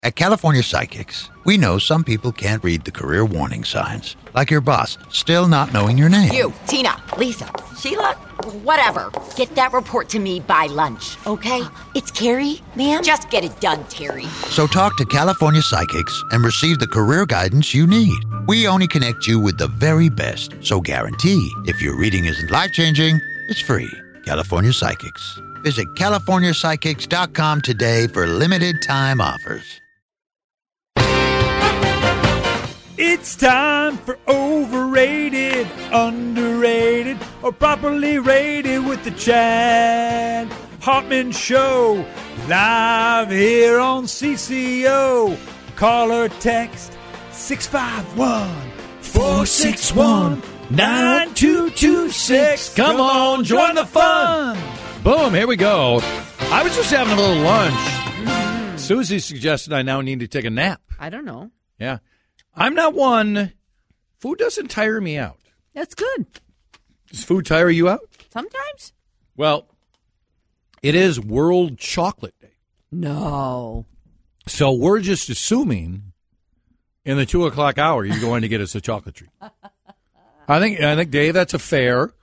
At California Psychics, we know some people can't read the career warning signs, like your boss still not knowing your name. You, Tina, Lisa, Sheila, whatever. Get that report to me by lunch, okay? It's Carrie, ma'am. Just get it done, Terry. So talk to California Psychics and receive the career guidance you need. We only connect you with the very best, so guarantee if your reading isn't life-changing, it's free. California Psychics. Visit CaliforniaPsychics.com today for limited time offers. It's time for Overrated, Underrated, or Properly Rated with the Chad Hartman Show. Live here on CCO. Call or text 651-461-9226. Come on, join the fun. Boom, here we go. I was just having a little lunch. Susie suggested I now need to take a nap. I don't know. Yeah. I'm not one. Food doesn't tire me out. That's good. Does food tire you out? Sometimes. Well, it is World Chocolate Day. No. So we're just assuming in the 2 o'clock hour you're going to get us a chocolate treat. I think, Dave, that's a fair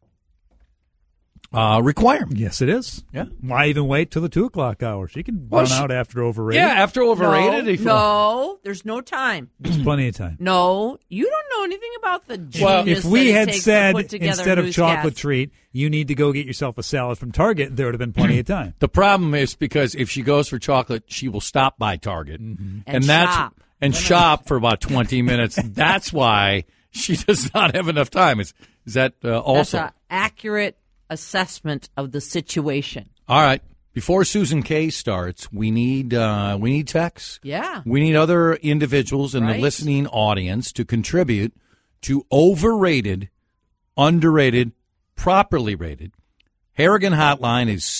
requirement. Yes, it is. Yeah. Why even wait till the 2 o'clock hour? She can run out after Overrated. Yeah, after Overrated. No, there's no time. There's plenty of time. No, you don't know anything about the genius Well, if we had said instead of newscast. chocolate treat, you need to go get yourself a salad from Target, there would have been plenty of time. The problem is because if she goes for chocolate, she will stop by Target and shop for about 20 minutes. That's why she does not have enough time. Is that also That's an accurate assessment of the situation? All right. Before Susan K starts, we need texts. Yeah. We need other individuals in the listening audience to contribute to Overrated, Underrated, Properly Rated. Harrigan hotline is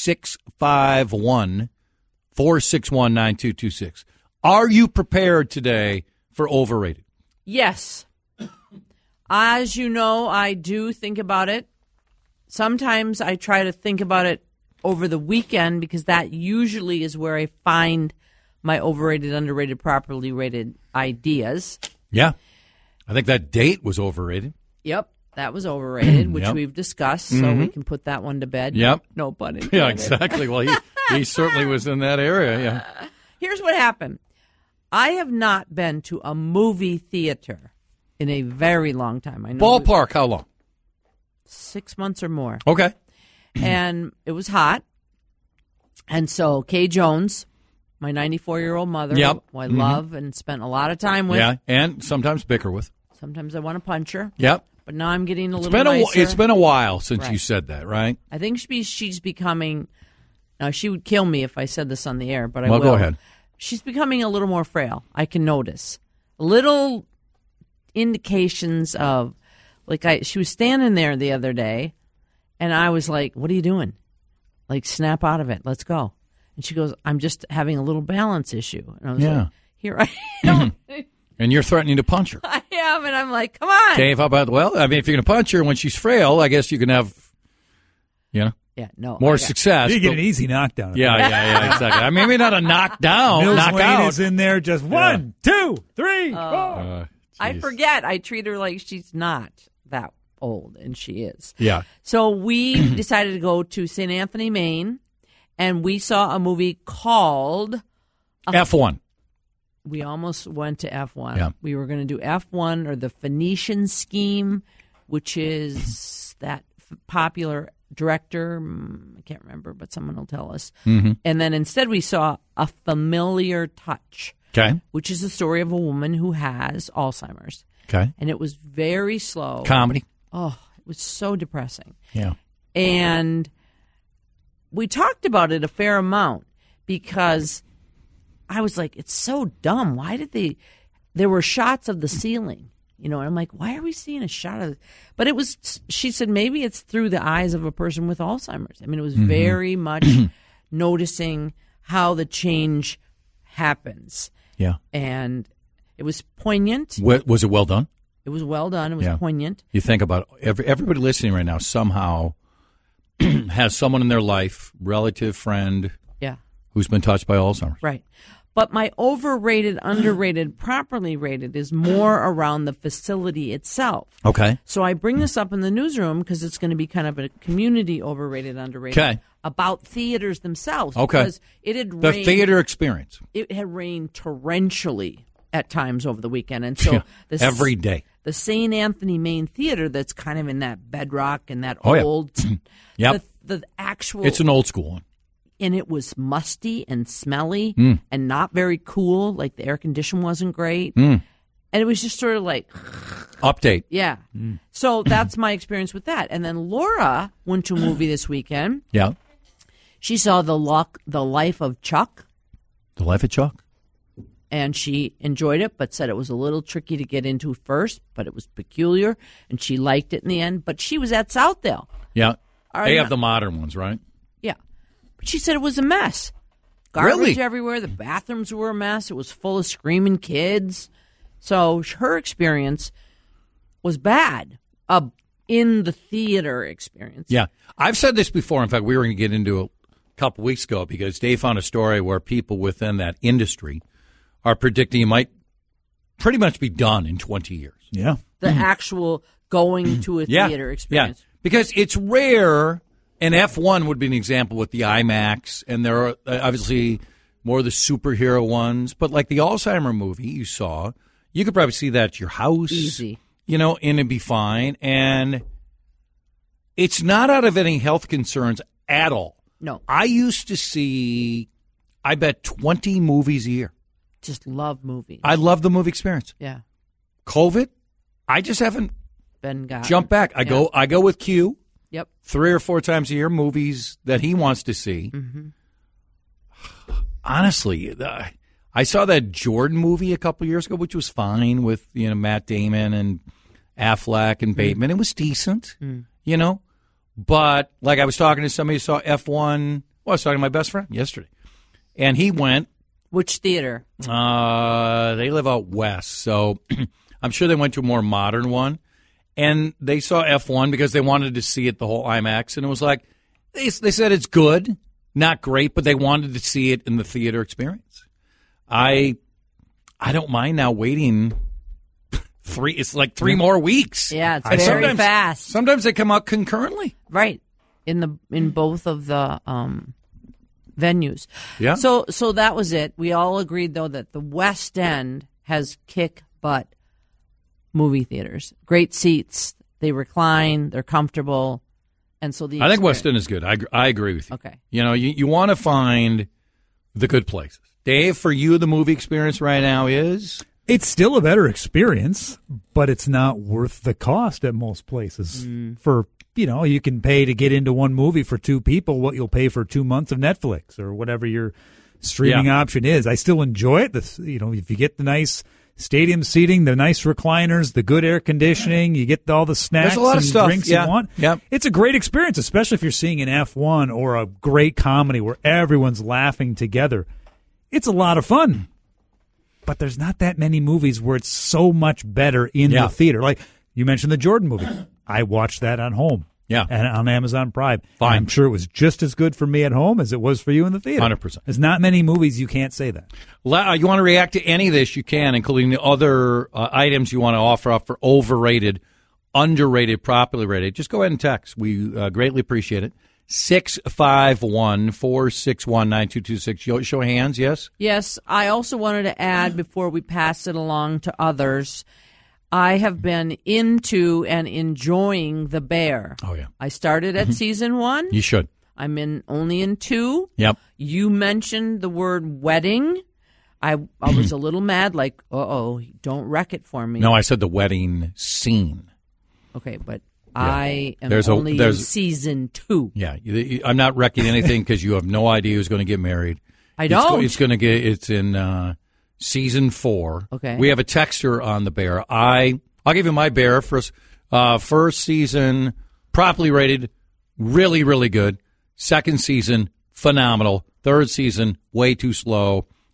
651-461-9226. Are you prepared today for Overrated? Yes. As you know, I do think about it. Sometimes I try to think about it over the weekend because that usually is where I find my overrated, underrated, properly rated ideas. Yeah. I think that date was overrated. Yep. That was overrated, which we've discussed, so we can put that one to bed. Yep. No pun intended. Yeah, exactly. Well, he certainly was in that area, yeah. Here's what happened. I have not been to a movie theater in a very long time. I know. Ballpark, how long? 6 months or more. Okay. And it was hot. And so Kay Jones, my 94-year-old mother, who I love and spent a lot of time with. Yeah, and sometimes bicker with. Sometimes I want to punch her. Yep. But now I'm getting a little nicer. It's been a while since you said that, right? I think she's becoming. Now, she would kill me if I said this on the air, but I will. Well, go ahead. She's becoming a little more frail. I can notice. Little indications of, she was standing there the other day, and I was like, what are you doing? Like, snap out of it. Let's go. And she goes, I'm just having a little balance issue. And I was like, here I am. And you're threatening to punch her. I am, and I'm like, come on. Dave, how about, if you're going to punch her when she's frail, I guess you can have, more success. You get an easy knockdown. Yeah, exactly. Maybe not a knockdown. Knockout is in there just 1, 2, 3, 4. I forget. I treat her like she's not that old, and she is. Yeah. So we decided to go to St. Anthony, Maine, and we saw a movie called F1. We almost went to F1. Yeah. We were going to do F1 or the Phoenician Scheme, which is that popular director. I can't remember, but someone will tell us. Mm-hmm. And then instead we saw A Familiar Touch, which is the story of a woman who has Alzheimer's. Okay. And it was very slow. Comedy. Oh, it was so depressing. Yeah. And we talked about it a fair amount because I was like, it's so dumb. Why did there were shots of the ceiling, and I'm like, why are we seeing a shot of it? But it was, she said, maybe it's through the eyes of a person with Alzheimer's. It was very much noticing how the change happens. Yeah. And it was poignant. Was it well done? It was well done. It was poignant. You think about everybody listening right now somehow has someone in their life, relative, friend, who's been touched by Alzheimer's. Right. But my overrated, underrated, properly rated is more around the facility itself. Okay. So I bring this up in the newsroom because it's going to be kind of a community overrated, underrated. Okay. About theaters themselves. Okay. Because it had The rained, theater experience. It had rained torrentially at times over the weekend. And so every day. The St. Anthony Main Theater that's kind of in that bedrock and that Oh, yeah. old. Yep. The actual. It's an old school one. And it was musty and smelly and not very cool. Like the air condition wasn't great. And it was just sort of like. Update. Yeah. So that's my experience with that. And then Laura went to a movie this weekend. Yeah. She saw The Life of Chuck. The Life of Chuck. And she enjoyed it, but said it was a little tricky to get into first, but it was peculiar, and she liked it in the end. But she was at Southdale. Yeah. All They right, have the modern ones, right? Yeah. But she said it was a mess. Garbage Really? everywhere. The bathrooms were a mess. It was full of screaming kids. So her experience was bad in the theater experience. Yeah. I've said this before. In fact, we were going to get into it a couple weeks ago because Dave found a story where people within that industry are predicting it might pretty much be done in 20 years. Yeah. The actual going to a theater experience. Yeah. Because it's rare, and F1 would be an example with the IMAX, and there are obviously more of the superhero ones, but like the Alzheimer movie you saw, you could probably see that at your house. Easy. And it'd be fine. And it's not out of any health concerns at all. No. I used to see, I bet, 20 movies a year. Just love movies. I love the movie experience. Yeah. COVID, I just haven't Ben jumped back. I go with Q. Yep. 3 or 4 times a year, movies that he wants to see. Mm-hmm. Honestly, I saw that Jordan movie a couple years ago, which was fine with Matt Damon and Affleck and Bateman. It was decent, But like I was talking to somebody who saw F1. Well, I was talking to my best friend yesterday, and he went. Which theater? They live out west, so I'm sure they went to a more modern one. And they saw F1 because they wanted to see it the whole IMAX, and it was like they said it's good, not great, but they wanted to see it in the theater experience. I don't mind now waiting 3. It's like 3 more weeks. Yeah, it's very fast. Sometimes they come out concurrently. Right in both of the venues. Yeah. So that was it. We all agreed though that the West End has kick butt movie theaters. Great seats. They recline. They're comfortable. And so I think West End is good. I agree with you. Okay. You want to find the good places. Dave, for you, the movie experience right now is? It's still a better experience, but it's not worth the cost at most places. For, you can pay to get into one movie for 2 people what you'll pay for 2 months of Netflix or whatever your streaming option is. I still enjoy it. If you get the nice stadium seating, the nice recliners, the good air conditioning, you get all the snacks There's a lot and of stuff. drinks you want. Yeah. It's a great experience, especially if you're seeing an F1 or a great comedy where everyone's laughing together. It's a lot of fun. But there's not that many movies where it's so much better in the theater. Like you mentioned the Jordan movie. I watched that on home. Yeah. And on Amazon Prime. Fine. I'm sure it was just as good for me at home as it was for you in the theater. 100%. There's not many movies you can't say that. You want to react to any of this, you can, including the other items you want to offer up for overrated, underrated, properly rated. Just go ahead and text. We greatly appreciate it. 651-461-9226. Show of hands, yes? Yes. I also wanted to add before we pass it along to others, I have been into and enjoying The Bear. Oh, yeah. I started at season 1. You should. I'm only in 2. Yep. You mentioned the word wedding. I was a little mad, like, don't wreck it for me. No, I said the wedding scene. Okay, but I am There's in season 2. Yeah, I'm not wrecking anything because you have no idea who's going to get married. I don't. It's in season 4. Okay. We have a texter on The Bear. I'll give you my Bear first. First season, properly rated, really, really good. Second season, phenomenal. Third season, way too slow.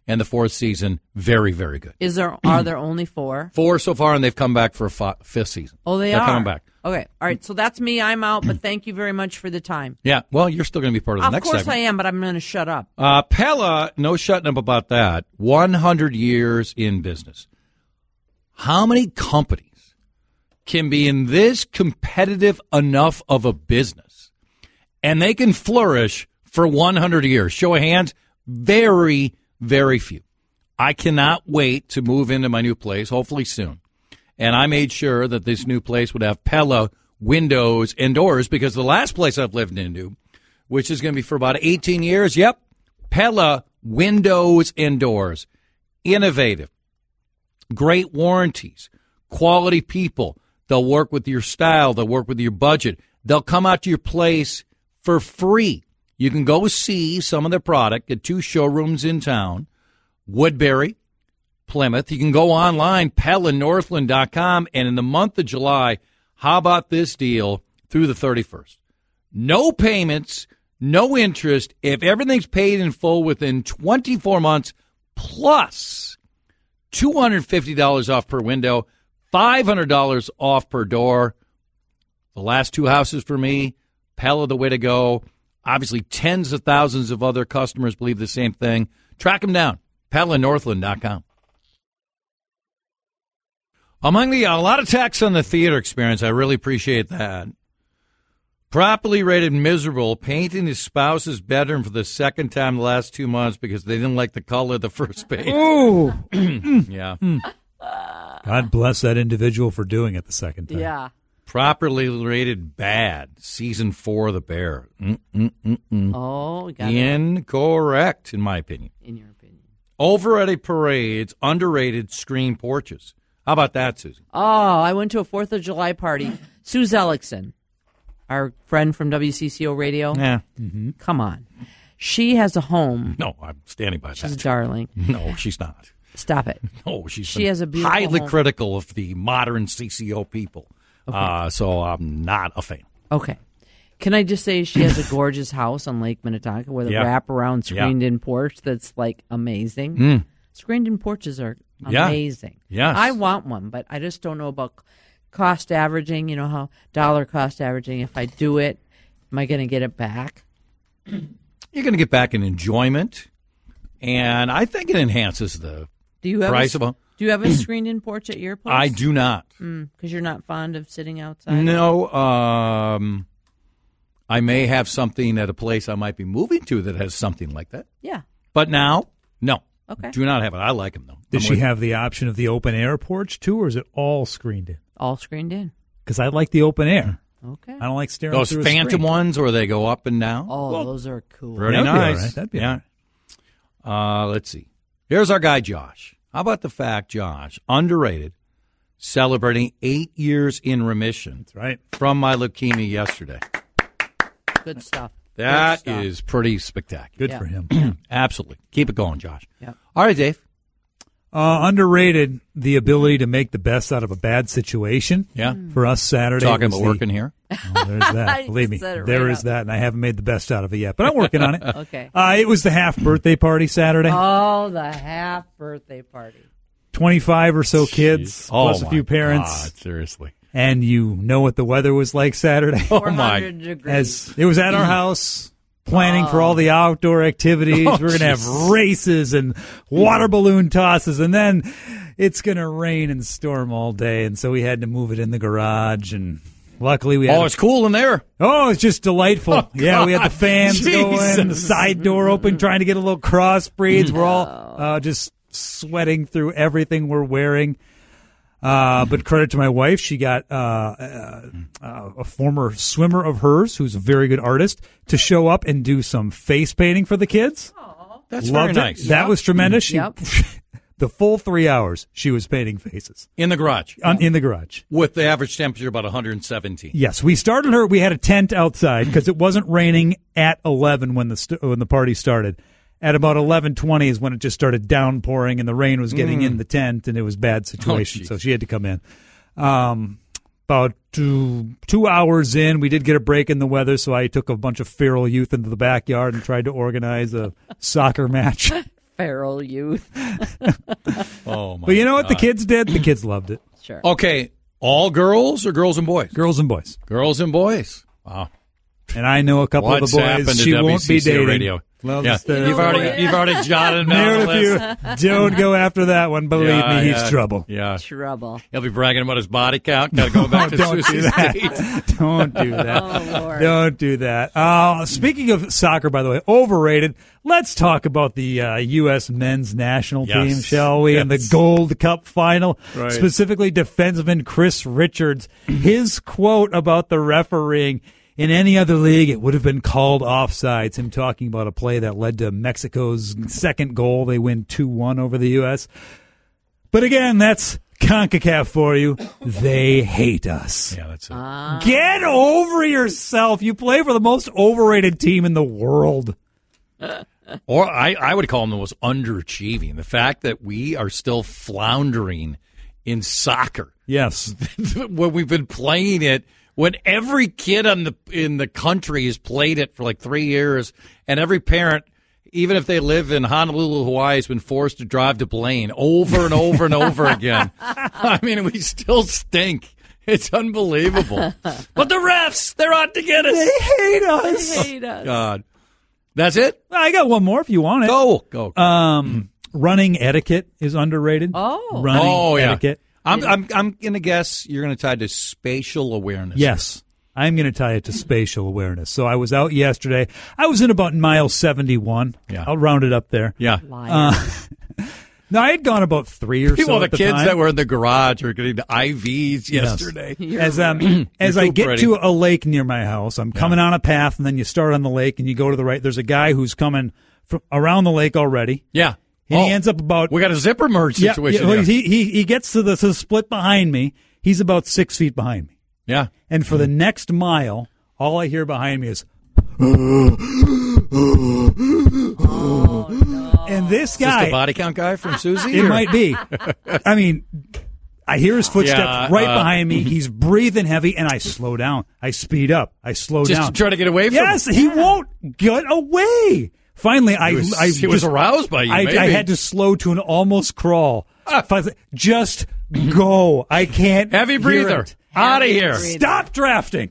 and the fourth season, very, very good. Are there only 4? 4 so far, and they've come back for a fifth season. Oh, They're coming back. Okay. All right. So that's me. I'm out, but thank you very much for the time. Yeah. Well, you're still going to be part of the next segment. Of course I am, but I'm going to shut up. Pella, no shutting up about that. 100 years in business. How many companies can be in this competitive enough of a business and they can flourish for 100 years? Show of hands, very, very few. I cannot wait to move into my new place, hopefully soon. And I made sure that this new place would have Pella windows and doors because the last place I've lived into, which is going to be for about 18 years, yep, Pella windows and doors. Innovative. Great warranties. Quality people. They'll work with your style. They'll work with your budget. They'll come out to your place for free. You can go see some of their product at 2 showrooms in town, Woodbury, Plymouth. You can go online, PellaNorthland.com, and in the month of July, how about this deal through the 31st? No payments, no interest. If everything's paid in full within 24 months, plus $250 off per window, $500 off per door. The last 2 houses for me, Pella the way to go. Obviously, tens of thousands of other customers believe the same thing. Track them down, PellaNorthland.com. Among a lot of texts on the theater experience, I really appreciate that. Properly rated miserable, painting his spouse's bedroom for the second time the last 2 months because they didn't like the color of the first paint. Oh, yeah. God bless that individual for doing it the second time. Yeah. Properly rated bad, season 4 of The Bear. Oh, got it. Incorrect, in my opinion. In your opinion. Overrated parades, underrated screen porches. How about that, Susan? Oh, I went to a 4th of July party. Sue Zellickson, our friend from WCCO Radio. Yeah. Come on. She has a home. No, I'm standing by She's a that. darling. No, she's not. Stop it. No, she has a beautiful highly home. critical of the modern CCO people. Okay. So I'm not a fan. Okay. Can I just say she has a gorgeous house on Lake Minnetonka with a wraparound screened-in porch that's, like, amazing. Screened-in porches are amazing. Yes. I want one, but I just don't know about cost averaging, you know, how dollar cost averaging. If I do it, am I going to get it back? You're going to get back in enjoyment, and I think it enhances the price of a... Do you have a screened-in porch at your place? I do not. Because you're not fond of sitting outside? No. I may have something at a place I might be moving to that has something like that. Yeah. But now, no. Okay. Do not have it. I like them, though. Does she have the option of the open air porch, too, or is it all screened in? All screened in. Because I like the open air. Okay. I don't like staring those through a phantom screen. ones where they go up and down. Oh, those are cool. Pretty That'd be nice. all right. That'd be all right. Let's see. Here's our guy, Josh. How about the fact, Josh, underrated, celebrating 8 years in remission. That's right. From my leukemia yesterday. Good stuff. That is pretty spectacular. Good for him. Absolutely. Keep it going, Josh. Yep. All right, Dave. Underrated, the ability to make the best out of a bad situation. Yeah. For us Saturday. Talking about working here. Oh, there's that. Believe me, Said it there right is up. that, and I haven't made the best out of it yet, but I'm working on it. Okay. It was the half birthday party Saturday. Oh, the half birthday party. 25 or so kids, plus a few parents. God, seriously. And you know what the weather was like Saturday? 400 degrees. As it was at our house, planning for all the outdoor activities. We're going to have races and water balloon tosses, and then it's going to rain and storm all day. And so we had to move it in the garage, and luckily we had it's cool in there. Oh, it's just delightful. We had the fans Jesus. going, the side door open, trying to get a little cross breeze. We're all just sweating through everything we're wearing. But credit to my wife, she got a former swimmer of hers, who's a very good artist, to show up and do some face painting for the kids. That's Loved very it. nice. That was tremendous. She, Yep. the full 3 hours, she was painting faces In the garage. in the garage. With the average temperature about 117. Yes, we started her. We had a tent outside because it wasn't raining at 11 when the party started. At about 11:20 is when it just started downpouring and the rain was getting in the tent, and it was a bad situation. geez. So she had to come in. About two hours in, we did get a break in the weather, so I took a bunch of feral youth into the backyard and tried to organize a soccer match. Feral youth. Oh, my But you know what God. the kids did? The kids loved it. Sure. Okay, all girls or girls and boys? Girls and boys. Girls and boys. Wow. And I know a couple What's of the happened boys to she won't be WCCO dating. Radio? Well, Yeah. just, You've already jotted down There, the list. if you don't go after that one, believe Yeah, me, he's yeah. trouble. Yeah. Trouble. He'll be bragging about his body count. Got to go back to Don't do Susie that. State. Don't do that. Oh, Lord. Don't do that. Speaking of soccer, by the way, overrated. Let's talk about the U.S. men's national Yes. team, shall we? And the Gold Cup final, Right. specifically defenseman Chris Richards. His quote about the refereeing: in any other league, it would have been called offsides. Him talking about a play that led to Mexico's second goal. They win 2-1 over the U.S. But again, that's CONCACAF for you. They hate us. Yeah, that's it. Get over yourself. You play for the most overrated team in the world. Or I would call them the most underachieving. The fact that we are still floundering in soccer Yes. when we've been playing it, when every kid in the country has played it for like 3 years, and every parent, even if they live in Honolulu, Hawaii, has been forced to drive to Blaine over and over and over again. I mean, we still stink. It's unbelievable. But the refs, they're out to get us. They hate us. Hate us. God. That's it? I got one more if you want it. Go. Running etiquette is underrated. Oh. Running yeah. etiquette. I'm gonna guess you're gonna tie to spatial awareness. Yes. I'm going to tie it to spatial awareness. So I was out yesterday. I was in about mile 71. Yeah. I'll round it up there. Yeah. Liar. No, I had gone about 3 or People, so the at the kids time. that were in the garage are getting IVs yesterday. As I get recuperating. to a lake near my house, I'm coming on a path, and then you start on the lake, and you go to the right. There's a guy who's coming from around the lake already. Yeah. And he ends up about We got a zipper merge situation. well, here. he gets to the split behind me. He's about 6 feet behind me, Yeah. and for the next mile, all I hear behind me is. And this Is this guy, the body count guy from Susie? it or- might be. I mean, I hear his footsteps Yeah, right behind me. He's breathing heavy, and I slow down. I speed up. I slow Just down. to try to get away from Yes, him. he won't get away. Finally, He was aroused by you, I maybe. had to slow to an almost crawl. Just go. I can't. Heavy hear breather. it. Out of here. breather. Stop drafting.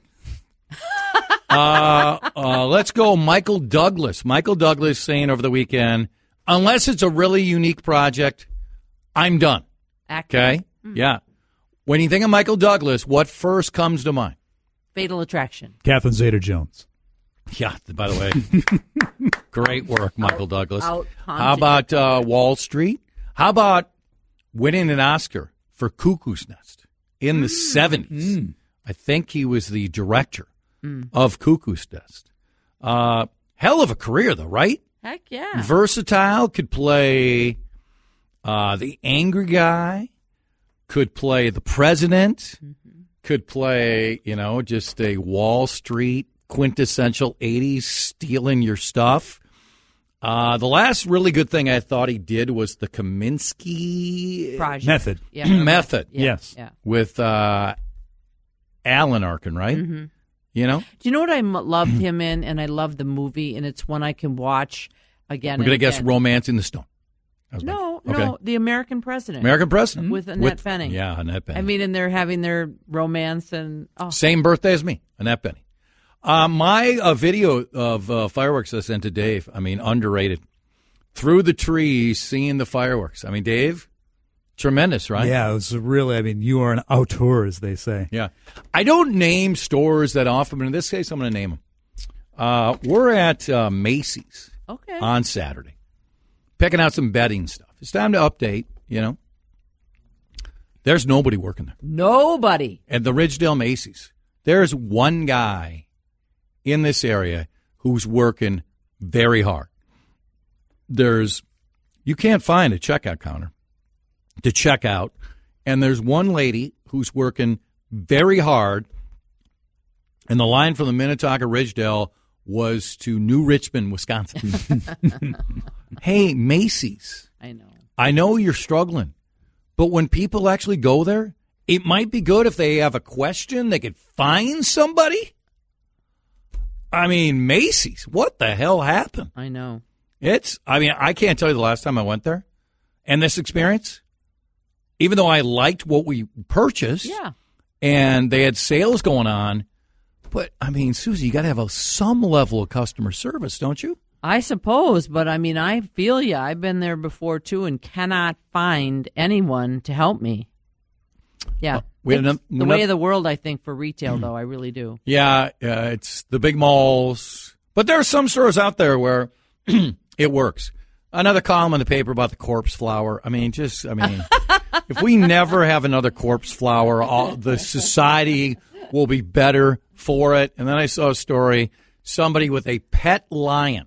Let's go Michael Douglas. Michael Douglas saying over the weekend, unless it's a really unique project, I'm done. Okay? Yeah. When you think of Michael Douglas, what first comes to mind? Fatal Attraction. Catherine Zeta-Jones. Yeah, by the way. Great work, Michael Douglas. Out How about Wall Street? How about winning an Oscar for Cuckoo's Nest in the 70s? I think he was the director of Cuckoo's Nest. Hell of a career, though, right? Heck yeah. Versatile, could play the angry guy, could play the president, could play, just a Wall Street quintessential 80s stealing your stuff. The last really good thing I thought he did was the Kaminsky Project. Method. Yeah. method Yeah. Yes. Yeah. with Alan Arkin, right? Mm-hmm. You know? Do you know what I loved him in? And I love the movie, and it's one I can watch again. We're going to and guess again. Romancing the Stone. No, Okay. The American President. American President. With Annette Bening. Yeah, Annette Bening. I mean, and they're having their romance and Same birthday as me, Annette Bening. My video of fireworks I sent to Dave, underrated. Through the trees, seeing the fireworks. Dave, tremendous, right? Yeah, it was really, you are an auteur, as they say. Yeah. I don't name stores that often, but in this case, I'm going to name them. We're at Macy's okay. on Saturday, picking out some bedding stuff. It's time to update, There's nobody working there. Nobody. At the Ridgedale Macy's, there's one guy in this area who's working very hard. You can't find a checkout counter to check out, and there's one lady who's working very hard, and the line from the Minnetonka Ridgedale was to New Richmond, Wisconsin. Hey, Macy's, I know you're struggling, but when people actually go there, it might be good if they have a question, they could find somebody. Macy's, what the hell happened? I know. I can't tell you the last time I went there. And this experience, even though I liked what we purchased, and they had sales going on, but, I mean, Susie, you got to have some level of customer service, don't you? I suppose, but, I mean, I feel you. I've been there before, too, and cannot find anyone to help me. Yeah. The way of the world, I think, for retail, though. I really do. Yeah, it's the big malls. But there are some stores out there where it works. Another column in the paper about the corpse flower. If we never have another corpse flower, the society will be better for it. And then I saw a story, somebody with a pet lion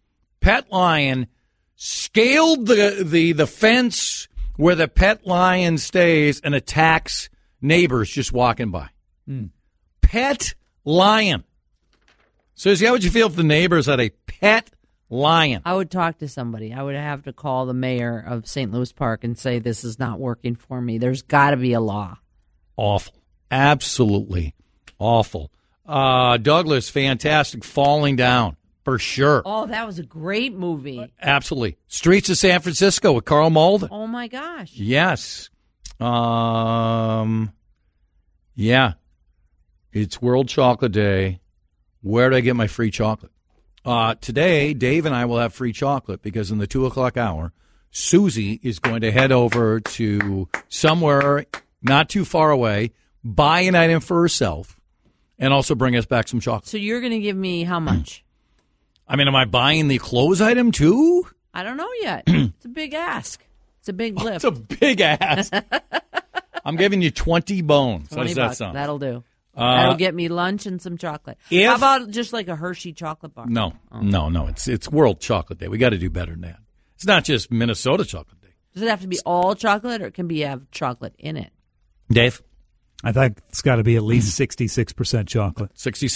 scaled the fence where the pet lion stays and attacks neighbors just walking by. Pet lion. Susie, how would you feel if the neighbors had a pet lion? I would talk to somebody. I would have to call the mayor of St. Louis Park and say, this is not working for me. There's got to be a law. Awful. Absolutely awful. Douglas, fantastic. Falling Down, for sure. Oh, that was a great movie. Absolutely. Streets of San Francisco with Carl Malden. Oh, my gosh. Yes. Yeah. It's World Chocolate Day. Where do I get my free chocolate? Today, Dave and I will have free chocolate because in the 2 o'clock hour, Susie is going to head over to somewhere not too far away, buy an item for herself, and also bring us back some chocolate. So you're going to give me how much? I mean, am I buying the clothes item too? I don't know yet. It's a big ask. It's a big lift. It's a big ask. I'm giving you 20 bones. How does that $20. sound? That'll do. That'll get me lunch and some chocolate. How about just like a Hershey chocolate bar? No. It's World Chocolate Day. We got to do better than that. It's not just Minnesota Chocolate Day. Does it have to be all chocolate, or can have chocolate in it? Dave? I think it's got to be at least 66% chocolate.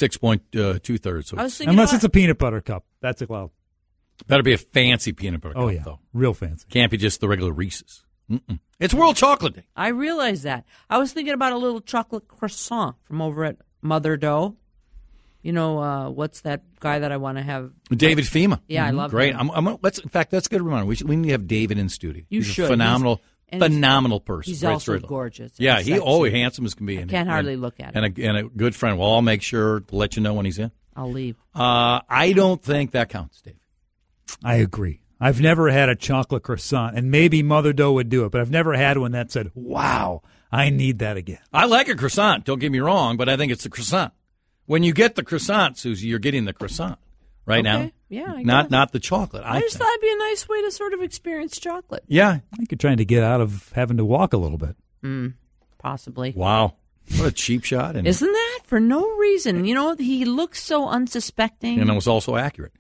66.2/3. Unless it's a peanut butter cup. That's a cloud. Better be a fancy peanut butter cup, though. Real fancy. Can't be just the regular Reese's. It's World Chocolate Day. I realize that. I was thinking about a little chocolate croissant from over at Mother Dough. You know, what's that guy that I want to have? David Fema. Yeah, I love Great. him. In fact, that's a good reminder. We need to have David in studio. You He's should. a phenomenal person. He's also gorgeous. Yeah, he's always handsome as can be. Can't hardly look at him. And a good friend. Well, I'll make sure to let you know when he's in. I'll leave. I don't think that counts, Dave. I agree. I've never had a chocolate croissant, and maybe Mother Dough would do it, but I've never had one that said, wow, I need that again. I like a croissant, don't get me wrong, but I think it's the croissant. When you get the croissant, Susie, you're getting the croissant now. Yeah, I not the chocolate. I just thought it'd be a nice way to sort of experience chocolate. Yeah. I think you're trying to get out of having to walk a little bit. Possibly. Wow. What a cheap shot. Isn't that? For no reason. You know, he looks so unsuspecting. And it was also accurate.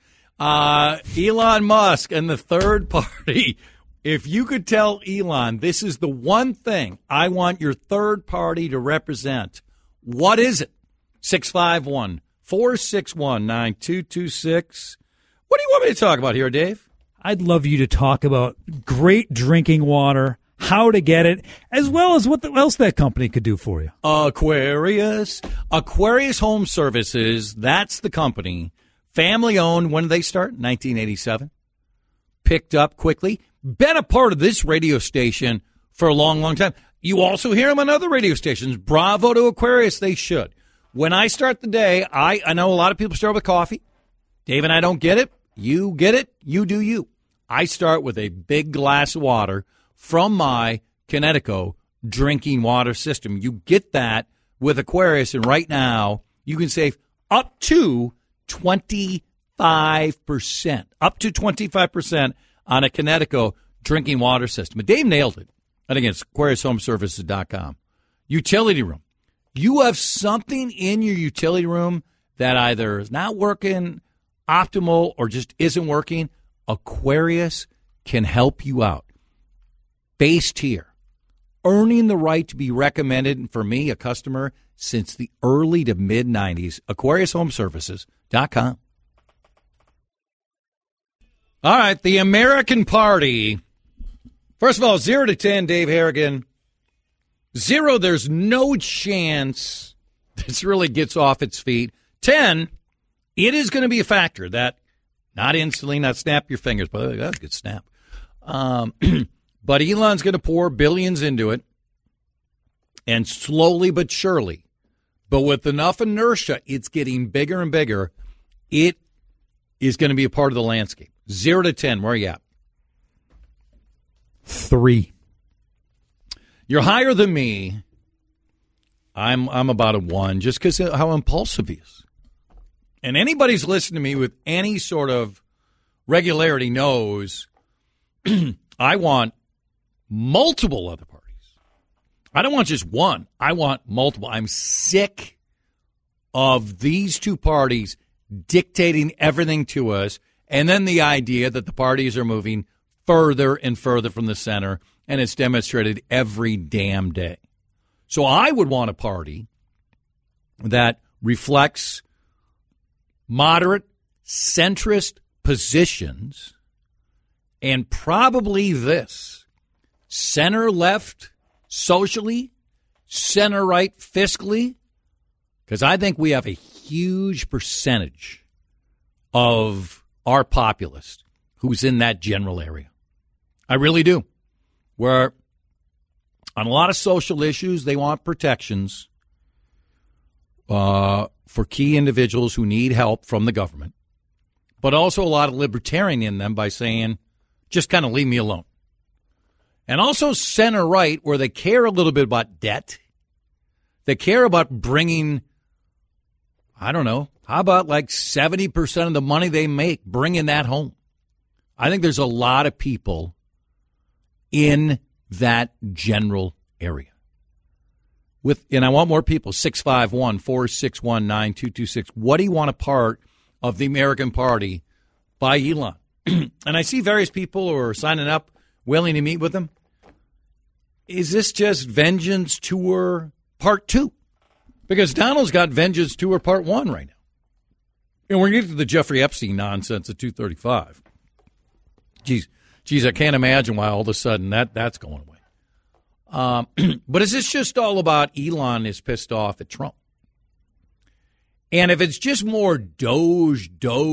Elon Musk and the third party. If you could tell Elon, this is the one thing I want your third party to represent, what is it? 651-461-9226. What do you want me to talk about here, Dave? I'd love you to talk about great drinking water, how to get it, as well as what else that company could do for you. Aquarius Home Services, that's the company. Family owned. When did they start? 1987. Picked up quickly. Been a part of this radio station for a long, long time. You also hear them on other radio stations. Bravo to Aquarius. They should. When I start the day, I know a lot of people start with coffee. Dave and I don't get it. You get it. You do you. I start with a big glass of water from my Connecticut drinking water system. You get that with Aquarius, and right now you can save up to 25%. Up to 25% on a Connecticut drinking water system. And Dave nailed it. And again, it's AquariusHomeservices.com. Utility room. You have something in your utility room that either is not working optimal or just isn't working. Aquarius can help you out. Base tier. Earning the right to be recommended, and for me, a customer since the early to mid-90s. AquariusHomeservices.com. All right, the American Party. First of all, 0 to 10, Dave Harrigan. 0, there's no chance this really gets off its feet. 10, it is going to be a factor that Not instantly, not snap your fingers, but that's a good snap. But Elon's going to pour billions into it, and slowly but surely, but with enough inertia, it's getting bigger and bigger. It is going to be a part of the landscape. 0 to 10, where are you at? 3. You're higher than me. I'm about a 1, just because of how impulsive he is. And anybody's listening to me with any sort of regularity knows I want multiple other parties. I don't want just one. I want multiple. I'm sick of these two parties dictating everything to us, and then the idea that the parties are moving further and further from the center, and it's demonstrated every damn day. So I would want a party that reflects moderate, centrist positions, and probably this: center-left socially, center-right fiscally, because I think we have a huge percentage of our populace who's in that general area. I really do. Where on a lot of social issues, they want protections for key individuals who need help from the government, but also a lot of libertarian in them by saying, just kind of leave me alone. And also center-right, where they care a little bit about debt. They care about bringing, I don't know, how about like 70% of the money they make, bringing that home? I think there's a lot of people in that general area. And I want more people, 651-461-9226. What do you want a part of the American Party by Elon? And I see various people who are signing up, willing to meet with him. Is this just Vengeance Tour Part 2? Because Donald's got Vengeance Tour Part 1 right now. And we're going to get to the Jeffrey Epstein nonsense at 2:35. Geez, I can't imagine why all of a sudden that's going away. But is this just all about Elon is pissed off at Trump? And if it's just more Doge,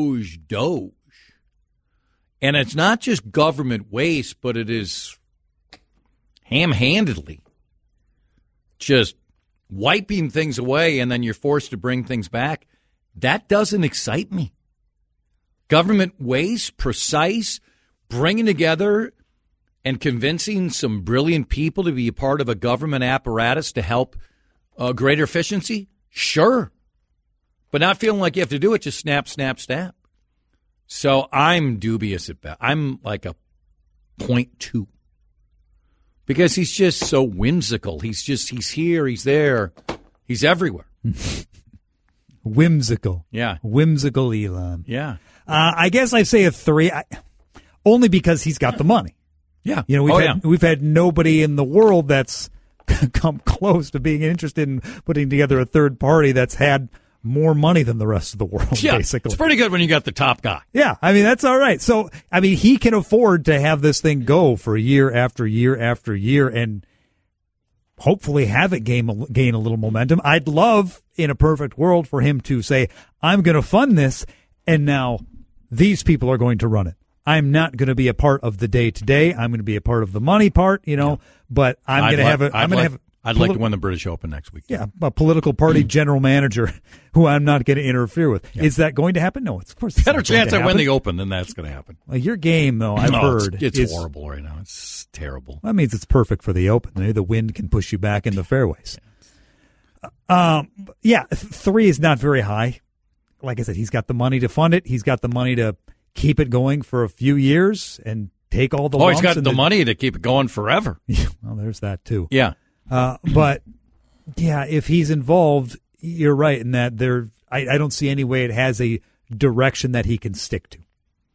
and it's not just government waste, but it is ham-handedly just wiping things away, and then you're forced to bring things back, that doesn't excite me. Government waste, precise, bringing together and convincing some brilliant people to be a part of a government apparatus to help greater efficiency? Sure. But not feeling like you have to do it, just snap. So I'm dubious at that. I'm like a 0.2. Because he's just so whimsical. He's here, he's there, he's everywhere. Whimsical. Yeah. Whimsical Elon. Yeah. I guess I'd say a 3, only because he's got the money. Yeah. You know, we've had nobody in the world that's come close to being interested in putting together a third party that's had more money than the rest of the world, basically. It's pretty good when you got the top guy. Yeah, I mean, that's all right. So, I mean, he can afford to have this thing go for year after year after year and hopefully have it gain a little momentum. I'd love, in a perfect world, for him to say, I'm going to fund this, and now these people are going to run it. I'm not going to be a part of the day-to-day. I'm going to be a part of the money part, but I'm going to have a... I'd like to win the British Open next week. Yeah, a political party general manager who I'm not going to interfere with. Yeah. Is that going to happen? No, of course. Better chance I win the Open than that's going to happen. Well, your game, though, I've heard. It's horrible right now. It's terrible. That means it's perfect for the Open. Maybe the wind can push you back in the fairways. 3 is not very high. Like I said, he's got the money to fund it. He's got the money to keep it going for a few years and take all the lumps. He's got the money to keep it going forever. Well, there's that, too. Yeah. But if he's involved, you're right in that I don't see any way it has a direction that he can stick to.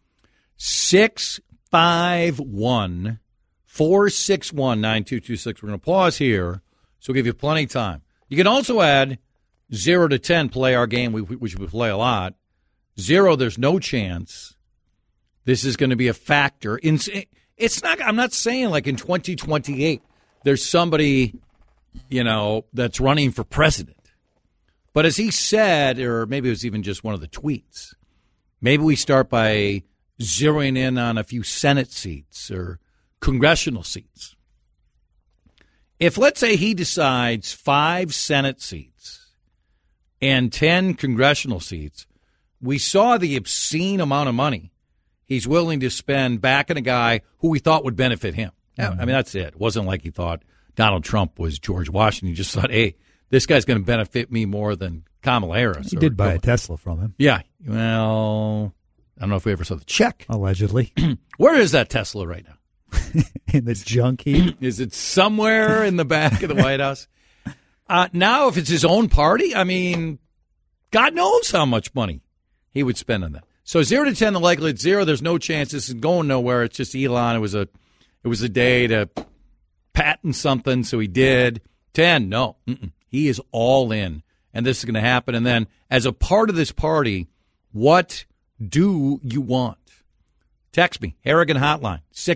651-461-9226. We're going to pause here, so we'll give you plenty of time. You can also add 0 to 10, play our game, which we play a lot. 0, there's no chance this is going to be a factor. It's not. I'm not saying like in 2028. There's somebody, that's running for president. But as he said, or maybe it was even just one of the tweets, Maybe we start by zeroing in on a few Senate seats or congressional seats. If, let's say, he decides 5 Senate seats and 10 congressional seats, we saw the obscene amount of money he's willing to spend backing a guy who we thought would benefit him. I mean, that's it. It wasn't like he thought Donald Trump was George Washington. He just thought, hey, this guy's going to benefit me more than Kamala Harris. He did buy a Tesla from him. Yeah. Well, I don't know if we ever saw the check. Allegedly. Where is that Tesla right now? In the junk heap? Is it somewhere in the back of the White House? Now, if it's his own party, I mean, God knows how much money he would spend on that. So 0 to 10, the likelihood 0. There's no chance this is going nowhere. It's just Elon. It was a day to patent something, so he did. 10, no. He is all in, and this is going to happen. And then, as a part of this party, what do you want? Text me, Harrigan Hotline,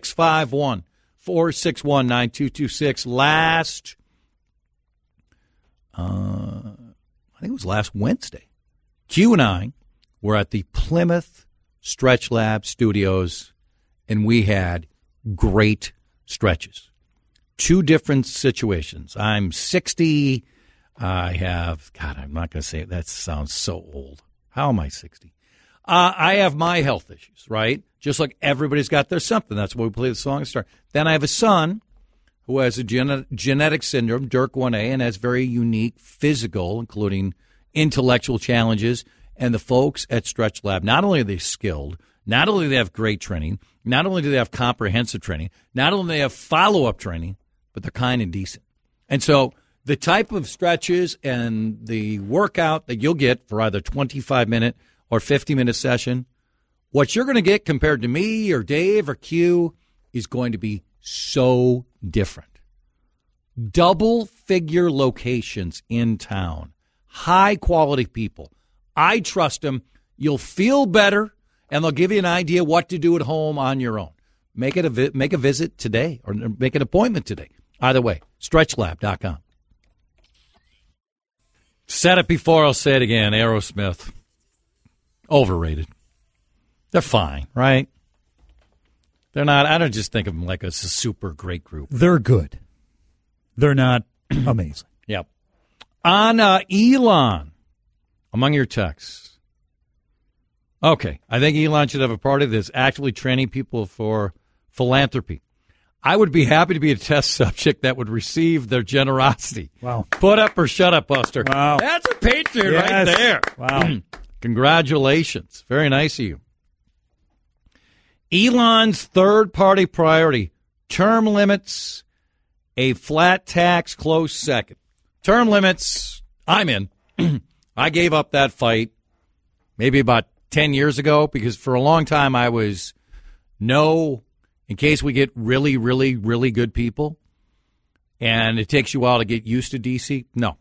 651-461-9226. I think it was last Wednesday, Q and I were at the Plymouth Stretch Lab Studios, and we had great stretches. 2 different situations. I'm 60. I have, God, I'm not going to say it. That sounds so old. How am I 60? I have my health issues, right? Just like everybody's got their something. That's why we play the song and start. Then I have a son who has a genetic syndrome, DIRK1A, and has very unique physical, including intellectual challenges. And the folks at Stretch Lab, not only are they skilled, not only do they have great training, not only do they have comprehensive training, not only do they have follow-up training, but they're kind and decent. And so the type of stretches and the workout that you'll get for either 25-minute or 50-minute session, what you're going to get compared to me or Dave or Q is going to be so different. Double-figure locations in town, high-quality people. I trust them. You'll feel better, and they'll give you an idea what to do at home on your own. Make a visit today or make an appointment today. Either way, stretchlab.com. Said it before, I'll say it again. Aerosmith, overrated. They're fine, right? They're not. I don't just think of them like a super great group. They're good. They're not amazing. Yep. On Elon, among your texts. Okay, I think Elon should have a party that's actually training people for philanthropy. I would be happy to be a test subject that would receive their generosity. Wow. Put up or shut up, Buster. Wow. That's a patriot right there. Wow. Congratulations. Very nice of you. Elon's third-party priority, term limits, a flat tax close second. Term limits, I'm in. I gave up that fight maybe about 10 years ago because for a long time I was no, in case we get really, really, really good people and it takes you a while to get used to D.C., no.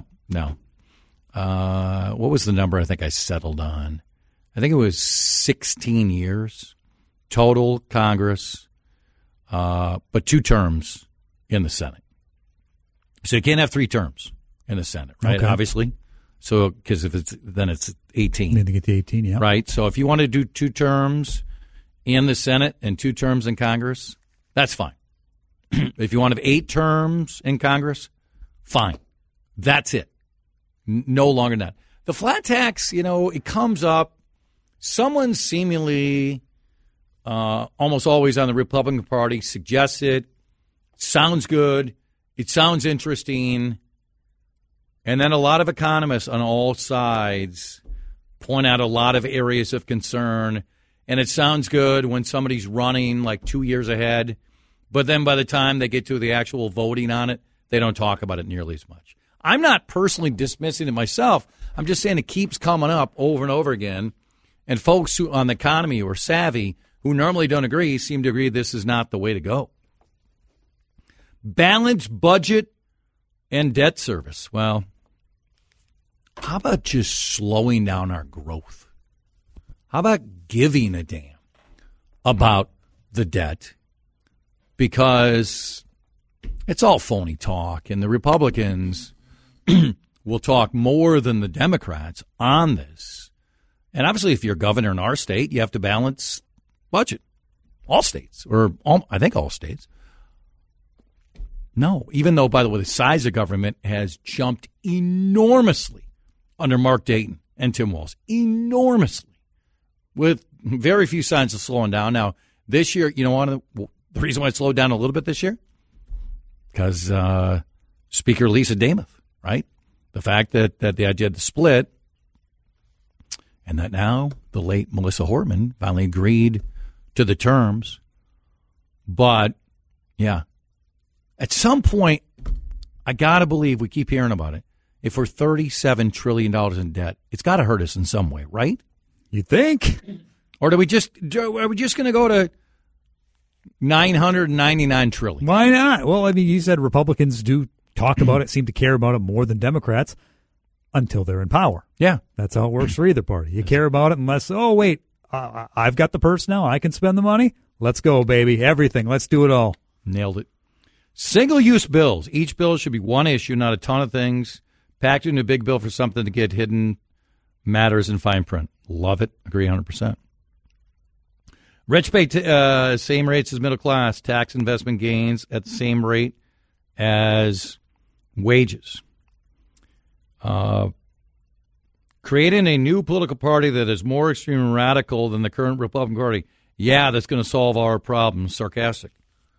What was the number I think I settled on? I think it was 16 years total Congress, but 2 terms in the Senate. So you can't have 3 terms in the Senate, right? Okay. Obviously. So, because if it's 18. Need to get to 18, yeah. Right? So if you want to do 2 terms in the Senate and 2 terms in Congress, that's fine. If you want to have 8 terms in Congress, fine. That's it. No longer than that. The flat tax, it comes up. Someone seemingly, almost always on the Republican Party, suggests it. Sounds good. It sounds interesting. And then a lot of economists on all sides point out a lot of areas of concern. And it sounds good when somebody's running like 2 years ahead. But then by the time they get to the actual voting on it, they don't talk about it nearly as much. I'm not personally dismissing it myself. I'm just saying it keeps coming up over and over again. And folks who on the economy who are savvy, who normally don't agree, seem to agree this is not the way to go. Balanced budget and debt service. Well, how about just slowing down our growth? How about giving a damn about the debt? Because it's all phony talk, and the Republicans will talk more than the Democrats on this. And obviously, if you're governor in our state, you have to balance budget. All states, I think all states. No, even though, by the way, the size of government has jumped enormously under Mark Dayton and Tim Walz. Enormously. With very few signs of slowing down. Now, this year, you know what? The reason why it slowed down a little bit this year? Because Speaker Lisa Damoth, right? The fact that the idea of the split, and that now the late Melissa Hortman finally agreed to the terms. But, yeah, at some point, I got to believe, we keep hearing about it, if we're $37 trillion in debt, it's got to hurt us in some way, right? You think? Or are we just going to go to $999 trillion? Why not? Well, I mean, you said Republicans do talk about it, seem to care about it more than Democrats until they're in power. Yeah. That's how it works for either party. You care about it unless, oh, wait, I've got the purse now. I can spend the money. Let's go, baby. Everything. Let's do it all. Nailed it. Single-use bills. Each bill should be one issue, not a ton of things. Packed into a big bill for something to get hidden matters in fine print. Love it. Agree 100%. Rich pay same rates as middle class. Tax investment gains at the same rate as wages. Creating a new political party that is more extreme and radical than the current Republican Party. Yeah, that's going to solve our problems. Sarcastic.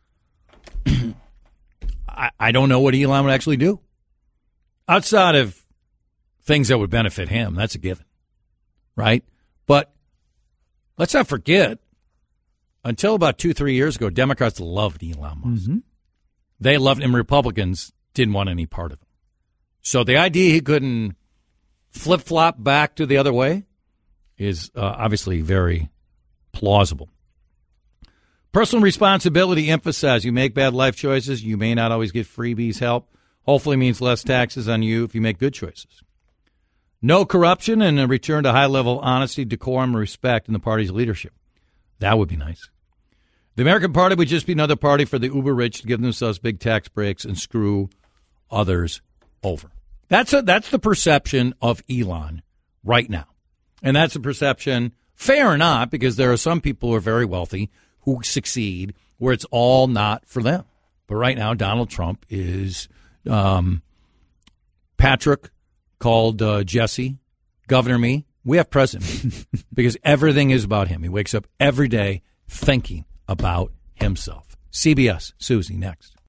I don't know what Elon would actually do. Outside of things that would benefit him, that's a given, right? But let's not forget, until about 2-3 years ago, Democrats loved Elon Musk. Mm-hmm. They loved him. Republicans didn't want any part of him. So the idea he couldn't flip-flop back to the other way is obviously very plausible. Personal responsibility emphasized. You make bad life choices, you may not always get freebies help. Hopefully means less taxes on you if you make good choices. No corruption and a return to high-level honesty, decorum, and respect in the party's leadership. That would be nice. The American Party would just be another party for the uber-rich to give themselves big tax breaks and screw others over. That's the perception of Elon right now. And that's a perception, fair or not, because there are some people who are very wealthy who succeed where it's all not for them. But right now, Donald Trump is Patrick called Jesse, Governor me. We have President because everything is about him. He wakes up every day thinking about himself. CBS, Susie, next.